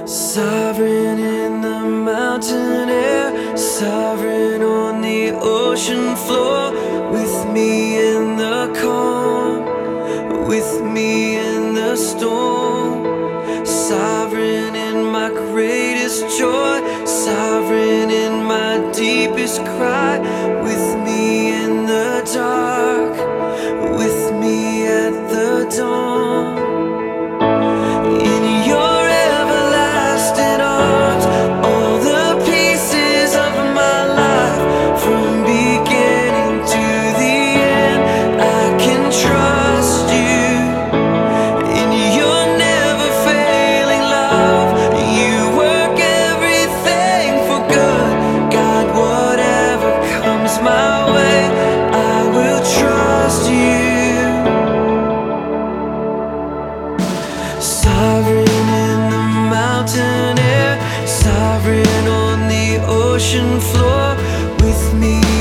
Sovereign in the mountain air, sovereign on the ocean floor, with me in the calm, with me in the storm. Sovereign in my greatest joy, sovereign in my deepest cry, with me in the dark, with me at the dawn. In your everlasting arms, all the pieces of my life, from beginning to the end, I can trust you. In your never failing love, you work everything for good. God, whatever comes my way, I will trust you. Sovereign in the mountain air, sovereign on the ocean floor, with me